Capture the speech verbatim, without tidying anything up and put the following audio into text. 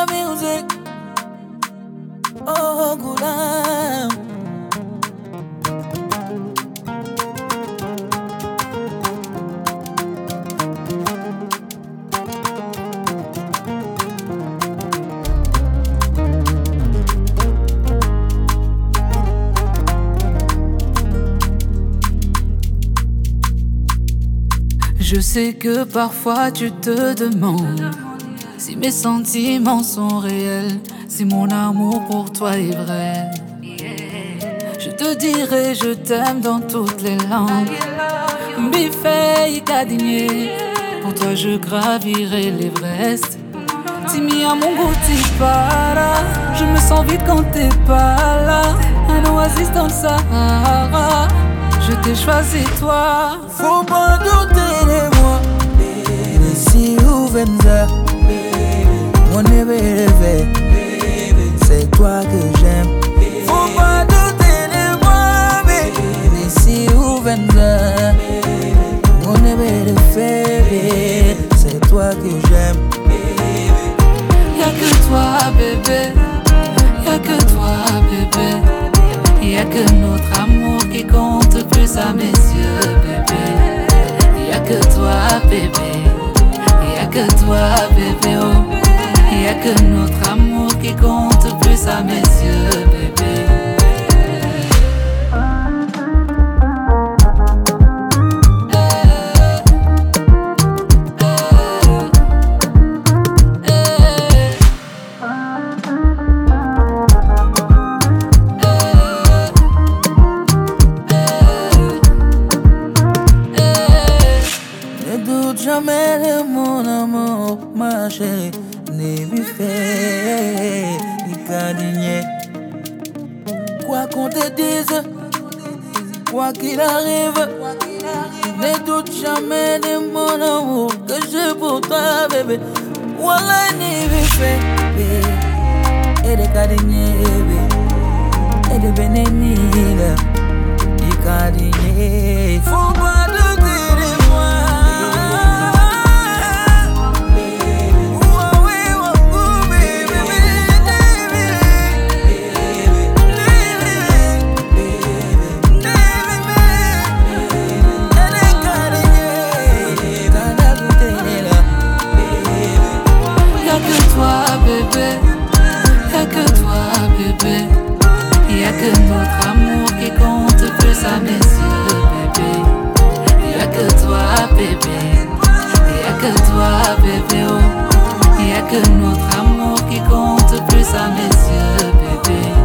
music. Oh, Goulam. Je sais que parfois tu te demandes si mes sentiments sont réels, si mon amour pour toi est vrai. Je te dirai je t'aime dans toutes les langues. Bifei Kadigné, pour toi je gravirai l'Everest. Timi à mon goût t'y para, je me sens vide quand t'es pas là. Un oasis dans le Sahara, je t'ai choisi toi. Faut pas douter de moi, baby. Si ou Venza, mon bébé, c'est toi que j'aime. Faut pas douter de moi, baby. Si ou Venza, mon bébé, c'est toi que j'aime. Y'a que toi bébé, y'a que toi bébé. Y'a que notre amour qui compte plus à mes yeux bébé. Y'a que toi bébé, y'a que toi bébé oh. Y'a que notre amour qui compte plus à mes yeux bébé. Jamais de mon amour, ma chérie, n'est plus fait, ni Kadigné. Quoi qu'on te dise, quoi qu'il arrive, ne doute jamais de mon amour que j'ai pour toi, bébé. Wallah, n'est plus fait, et de Kadigné, et de Benenila, ni Kadigné. Faut pas douter de moi. Y'a que toi bébé, y'a que notre amour qui compte plus à mes yeux bébé. Y'a que toi bébé, y'a que toi bébé oh. Y'a que notre amour qui compte plus à mes yeux bébé.